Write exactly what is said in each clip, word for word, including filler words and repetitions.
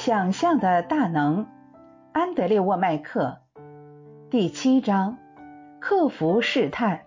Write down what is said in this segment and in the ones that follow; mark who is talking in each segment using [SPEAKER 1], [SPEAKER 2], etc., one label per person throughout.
[SPEAKER 1] 想象的大能，安德烈沃麦克。第七章，克服试探。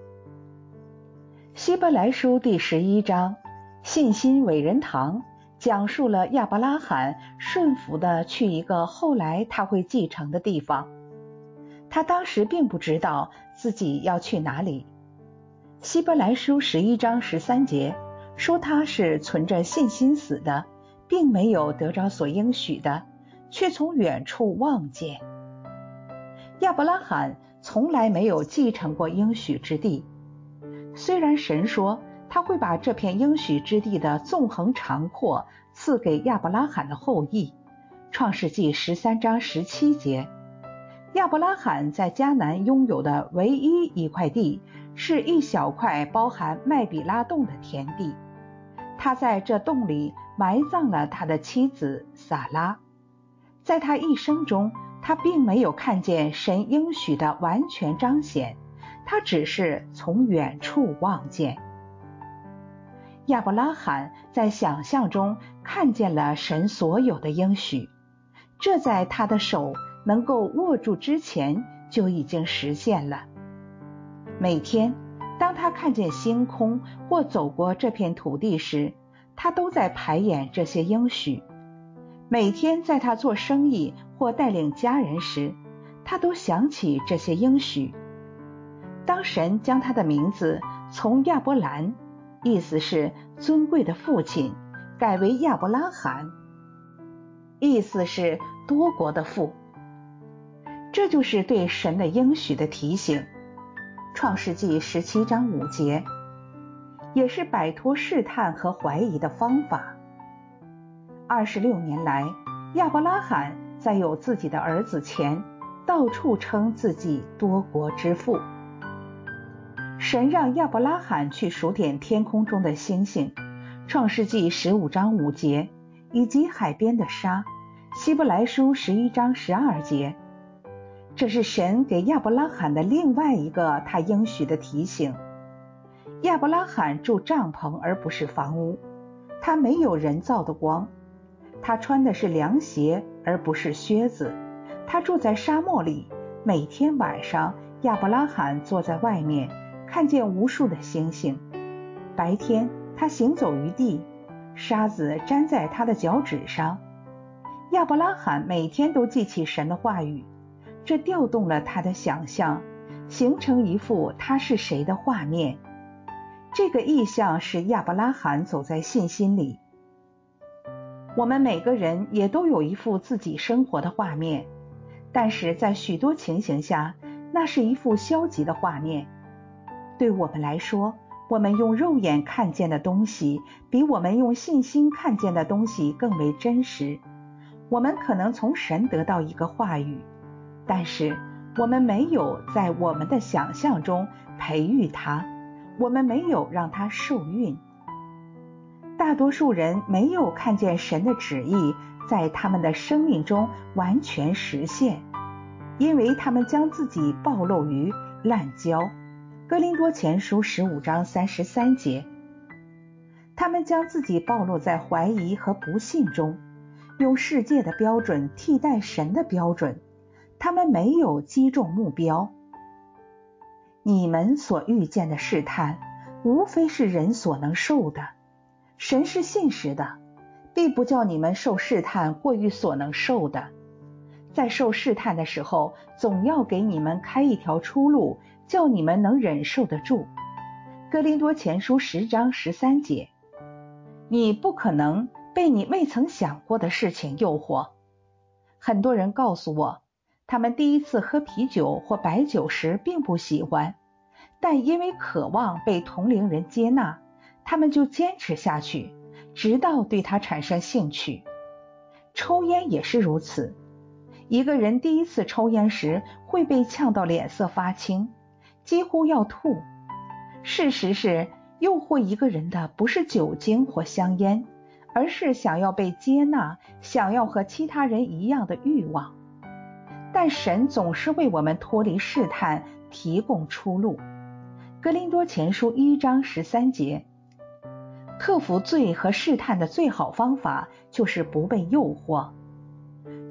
[SPEAKER 1] 希伯来书第十一章，信心伟人堂，讲述了亚伯拉罕顺服地去一个后来他会继承的地方。他当时并不知道自己要去哪里。希伯来书十一章十三节说他是存着信心死的，并没有得着所应许的，却从远处望见。亚伯拉罕从来没有继承过应许之地，虽然神说他会把这片应许之地的纵横长阔赐给亚伯拉罕的后裔。创世纪十三章十七节，亚伯拉罕在迦南拥有的唯一一块地，是一小块包含麦比拉洞的田地。他在这洞里埋葬了他的妻子撒拉。在他一生中，他并没有看见神应许的完全彰显，他只是从远处望见。亚伯拉罕在想象中看见了神所有的应许，这在他的手能够握住之前就已经实现了。每天当他看见星空或走过这片土地时，他都在排演这些应许。每天在他做生意或带领家人时，他都想起这些应许。当神将他的名字从亚伯兰，意思是尊贵的父亲，改为亚伯拉罕，意思是多国的父，这就是对神的应许的提醒。创世纪十七章五节，也是摆脱试探和怀疑的方法。二十六年来，亚伯拉罕在有自己的儿子前，到处称自己多国之父。神让亚伯拉罕去数点天空中的星星，创世纪十五章五节，以及海边的沙，希伯来书十一章十二节。这是神给亚伯拉罕的另外一个他应许的提醒。亚伯拉罕住帐篷而不是房屋，他没有人造的光，他穿的是凉鞋而不是靴子，他住在沙漠里，每天晚上亚伯拉罕坐在外面，看见无数的星星。白天他行走于地，沙子粘在他的脚趾上。亚伯拉罕每天都记起神的话语，这调动了他的想象，形成一幅他是谁的画面。这个意象使亚伯拉罕走在信心里。我们每个人也都有一幅自己生活的画面，但是在许多情形下，那是一幅消极的画面。对我们来说，我们用肉眼看见的东西，比我们用信心看见的东西更为真实。我们可能从神得到一个话语，但是我们没有在我们的想象中培育它，我们没有让它受孕。大多数人没有看见神的旨意在他们的生命中完全实现，因为他们将自己暴露于滥交。哥林多前书十五章三十三节，他们将自己暴露在怀疑和不信中，用世界的标准替代神的标准，他们没有击中目标。你们所遇见的试探，无非是人所能受的。神是信实的，必不叫你们受试探过于所能受的。在受试探的时候，总要给你们开一条出路，叫你们能忍受得住。哥林多前书十章十三节，你不可能被你未曾想过的事情诱惑。很多人告诉我，他们第一次喝啤酒或白酒时并不喜欢，但因为渴望被同龄人接纳，他们就坚持下去，直到对它产生兴趣。抽烟也是如此。一个人第一次抽烟时会被呛到脸色发青，几乎要吐。事实是，诱惑一个人的不是酒精或香烟，而是想要被接纳，想要和其他人一样的欲望。但神总是为我们脱离试探提供出路。哥林多前书一章十三节，克服罪和试探的最好方法就是不被诱惑。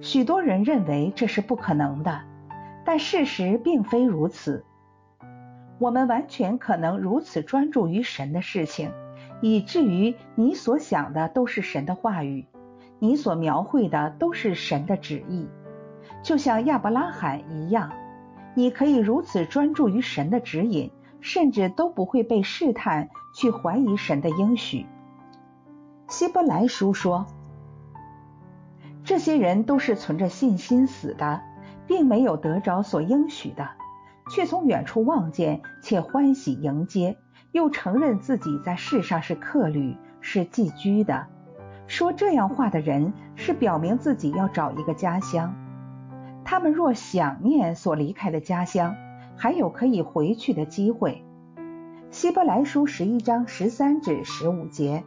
[SPEAKER 1] 许多人认为这是不可能的，但事实并非如此。我们完全可能如此专注于神的事情，以至于你所想的都是神的话语，你所描绘的都是神的旨意。就像亚伯拉罕一样，你可以如此专注于神的指引，甚至都不会被试探去怀疑神的应许。希伯来书说，这些人都是存着信心死的，并没有得着所应许的，却从远处望见，且欢喜迎接，又承认自己在世上是客旅，是寄居的。说这样话的人，是表明自己要找一个家乡。他们若想念所离开的家乡，还有可以回去的机会。希伯来书十一章十三至十五节。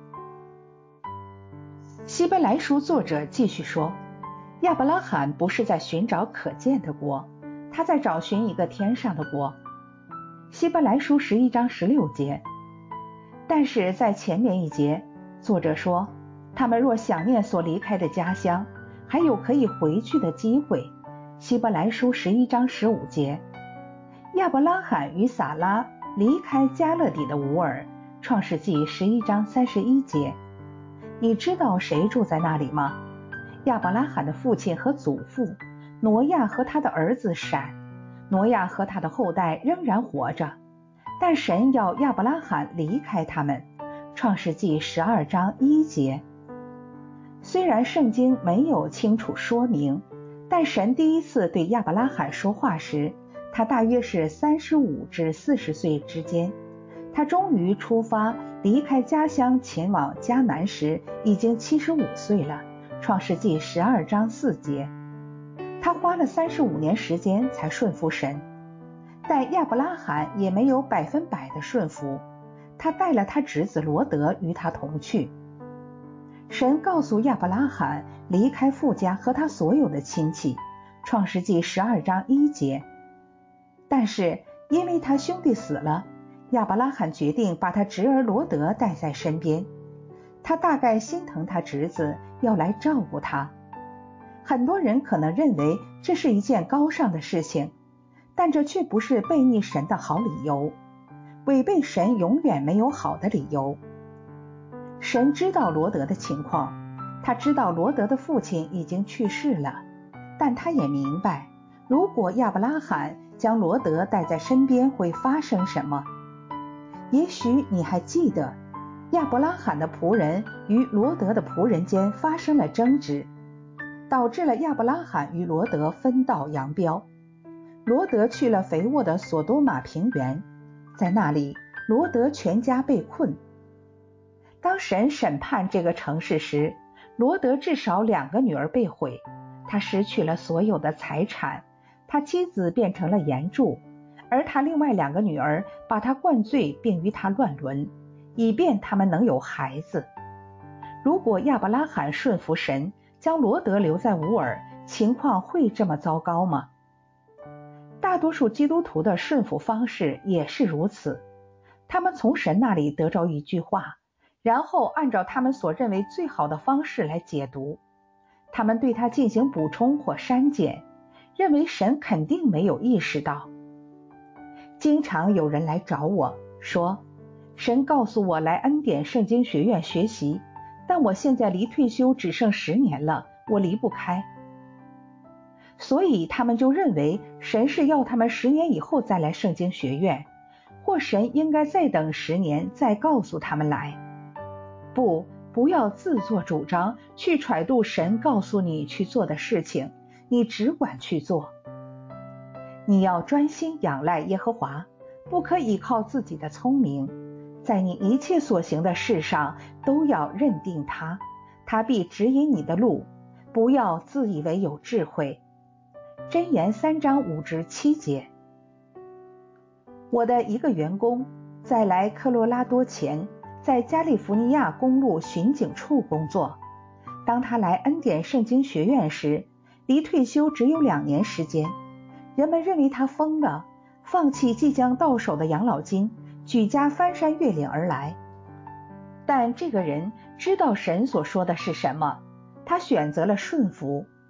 [SPEAKER 1] 希伯来书作者继续说，亚伯拉罕不是在寻找可见的国，他在找寻一个天上的国。希伯来书十一章十六节。但是在前面一节，作者说，他们若想念所离开的家乡，还有可以回去的机会。希伯来书十一章十五节。亚伯拉罕与撒拉离开加勒底的乌尔，创世纪十一章三十一节。你知道谁住在那里吗？亚伯拉罕的父亲和祖父，挪亚和他的儿子闪。挪亚和他的后代仍然活着，但神要亚伯拉罕离开他们。创世纪十二章一节。虽然圣经没有清楚说明，但神第一次对亚伯拉罕说话时，他大约是三十五至四十岁之间。他终于出发离开家乡前往迦南时，已经七十五岁了。创世纪十二章四节。他花了三十五年时间才顺服神，但亚伯拉罕也没有百分百的顺服。他带了他侄子罗德与他同去。神告诉亚伯拉罕离开父家和他所有的亲戚，创世纪十二章一节。但是因为他兄弟死了，亚伯拉罕决定把他侄儿罗德带在身边。他大概心疼他侄子，要来照顾他。很多人可能认为这是一件高尚的事情，但这却不是悖逆神的好理由。违背神永远没有好的理由。神知道罗德的情况，他知道罗德的父亲已经去世了，但他也明白，如果亚伯拉罕将罗德带在身边会发生什么。也许你还记得，亚伯拉罕的仆人与罗德的仆人间发生了争执，导致了亚伯拉罕与罗德分道扬镳。罗德去了肥沃的索多玛平原，在那里罗德全家被困。当神审判这个城市时，罗德至少两个女儿被毁，他失去了所有的财产，他妻子变成了盐柱，而他另外两个女儿把他灌醉并与他乱伦，以便他们能有孩子。如果亚伯拉罕顺服神，将罗德留在乌尔，情况会这么糟糕吗？大多数基督徒的顺服方式也是如此，他们从神那里得着一句话，然后按照他们所认为最好的方式来解读，他们对它进行补充或删减，认为神肯定没有意识到。经常有人来找我说，神告诉我来恩典圣经学院学习，但我现在离退休只剩十年了，我离不开。所以他们就认为神是要他们十年以后再来圣经学院，或神应该再等十年再告诉他们来。不，不要自作主张去揣度神告诉你去做的事情，你只管去做。你要专心仰赖耶和华，不可依靠自己的聪明，在你一切所行的事上都要认定他，他必指引你的路，不要自以为有智慧。箴言三章五至七节。我的一个员工在来科罗拉多前，在加利福尼亚公路巡警处工作。当他来恩典圣经学院时，离退休只有两年时间。人们认为他疯了，放弃即将到手的养老金，举家翻山越岭而来。但这个人知道神所说的是什么，他选择了顺服。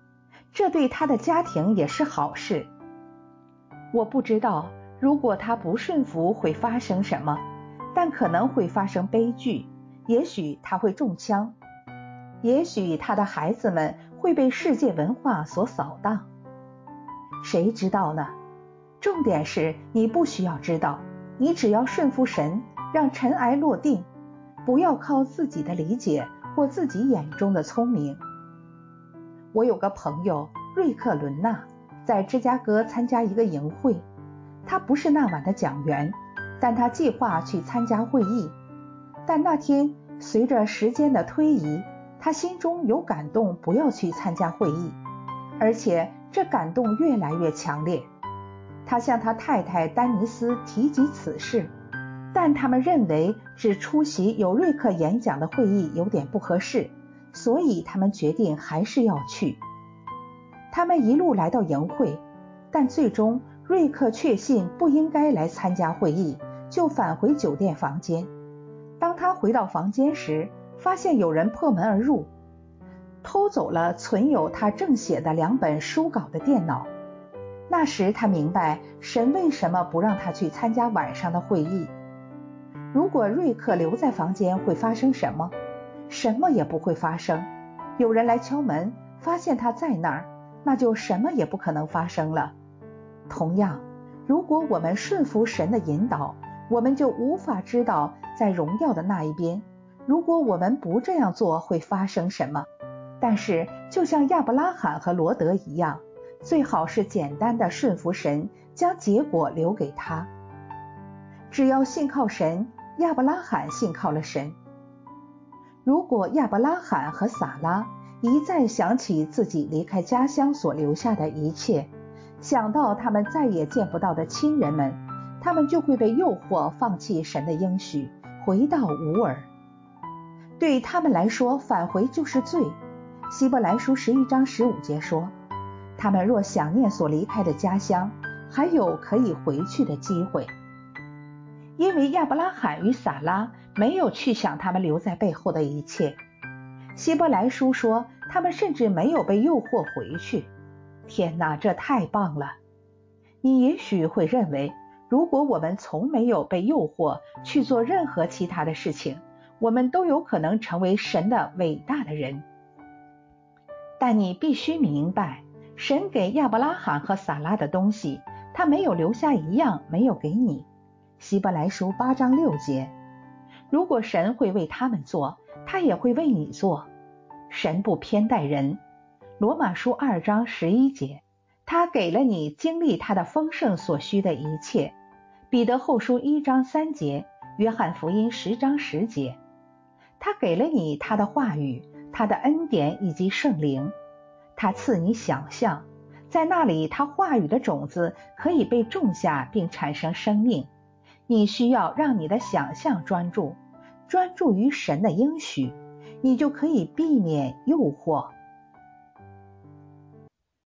[SPEAKER 1] 这对他的家庭也是好事。我不知道如果他不顺服会发生什么，但可能会发生悲剧，也许他会中枪，也许他的孩子们会被世界文化所扫荡。谁知道呢？重点是你不需要知道，你只要顺服神，让尘埃落定，不要靠自己的理解或自己眼中的聪明。我有个朋友瑞克伦纳，在芝加哥参加一个营会，他不是那晚的讲员，但他计划去参加会议。但那天随着时间的推移，他心中有感动不要去参加会议，而且这感动越来越强烈。他向他太太丹尼斯提及此事，但他们认为只出席有瑞克演讲的会议有点不合适，所以他们决定还是要去。他们一路来到营会，但最终瑞克确信不应该来参加会议，就返回酒店房间。当他回到房间时，发现有人破门而入，偷走了存有他正写的两本书稿的电脑。那时他明白神为什么不让他去参加晚上的会议。如果瑞克留在房间会发生什么？什么也不会发生。有人来敲门，发现他在那儿，那就什么也不可能发生了。同样，如果我们顺服神的引导，我们就无法知道在荣耀的那一边，如果我们不这样做会发生什么。但是就像亚伯拉罕和罗德一样，最好是简单的顺服神，将结果留给他。只要信靠神，亚伯拉罕信靠了神。如果亚伯拉罕和撒拉一再想起自己离开家乡所留下的一切，想到他们再也见不到的亲人们，他们就会被诱惑放弃神的应许，回到吾尔。对他们来说，返回就是罪。希伯来书十一章十五节说，他们若想念所离开的家乡，还有可以回去的机会。因为亚伯拉罕与撒拉没有去想他们留在背后的一切。希伯来书说，他们甚至没有被诱惑回去。天哪，这太棒了！你也许会认为，如果我们从没有被诱惑去做任何其他的事情，我们都有可能成为神的伟大的人。但你必须明白，神给亚伯拉罕和撒拉的东西，他没有留下一样没有给你。希伯来书八章六节，如果神会为他们做，他也会为你做。神不偏待人。罗马书二章十一节，他给了你经历他的丰盛所需的一切。彼得后书一章三节，约翰福音十章十节，他给了你他的话语，他的恩典以及圣灵。他赐你想象，在那里他话语的种子可以被种下并产生生命。你需要让你的想象专注，专注于神的应许，你就可以避免诱惑。